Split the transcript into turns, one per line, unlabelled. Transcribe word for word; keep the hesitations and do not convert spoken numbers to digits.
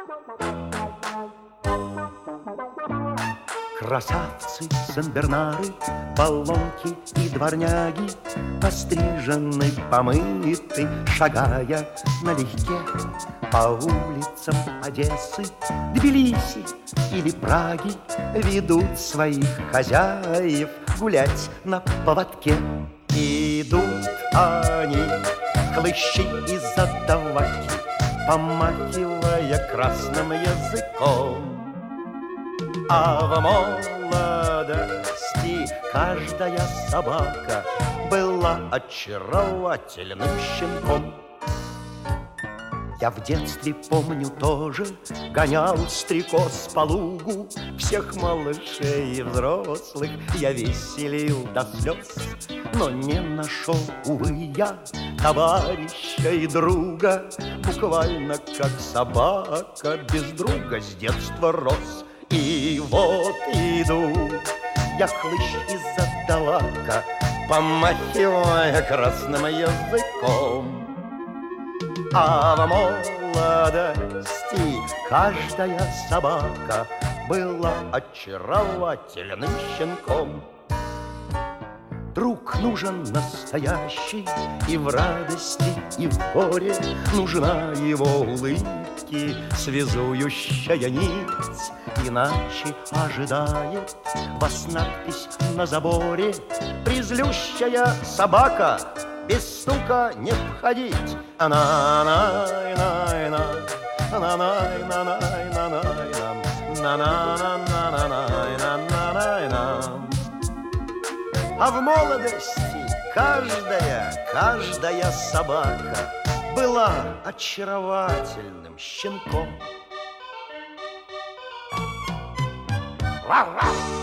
Красавцы, сенбернары, полонки и дворняги, пострижены, помыты, шагая налегке по улицам Одессы, Тбилиси или Праги, ведут своих хозяев гулять на поводке. Идут они, хлыщи из отдаваки, помахивая красным языком. А в молодости каждая собака была очаровательным щенком. Я в детстве, помню, тоже гонял стрекоз по лугу, всех малышей и взрослых я веселил до слез. Но не нашел, увы, я товарища и друга, буквально как собака без друга с детства рос. И вот иду я, хлыщ из отдавака, помахивая красным языком. А в молодости каждая собака была очаровательным щенком. Друг нужен настоящий, и в радости, и в горе нужна его улыбки связующая нить. Иначе ожидает вас надпись на заборе: призлющая собака, без стука не входить. Ана-най-най-на, ана-най-на-най-на-най-нам, на-на-на-на-на-най-на-най-нам. А в молодости каждая, каждая собака была очаровательным щенком. Вау-вау!